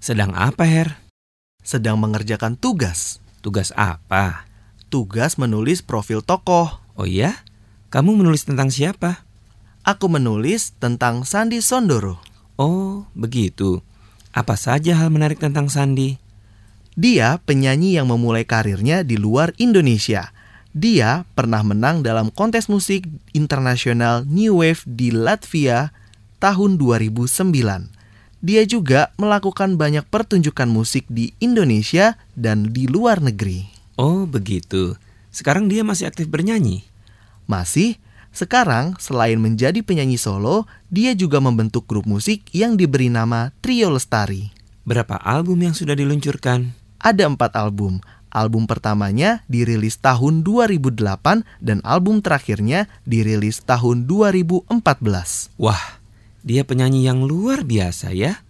Sedang apa, Her? Sedang mengerjakan tugas. Tugas apa? Tugas menulis profil tokoh. Oh iya? Kamu menulis tentang siapa? Aku menulis tentang Sandy Sondoro. Oh, begitu. Apa saja hal menarik tentang Sandi? Dia penyanyi yang memulai karirnya di luar Indonesia. Dia pernah menang dalam kontes musik internasional New Wave di Latvia tahun 2009. Dia juga melakukan banyak pertunjukan musik di Indonesia dan di luar negeri. Oh, begitu. Sekarang dia masih aktif bernyanyi? Masih, sekarang selain menjadi penyanyi solo, dia juga membentuk grup musik yang diberi nama Trio Lestari. Berapa album yang sudah diluncurkan? Ada 4 album. Album pertamanya dirilis tahun 2008 dan album terakhirnya dirilis tahun 2014. Wah, dia penyanyi yang luar biasa ya.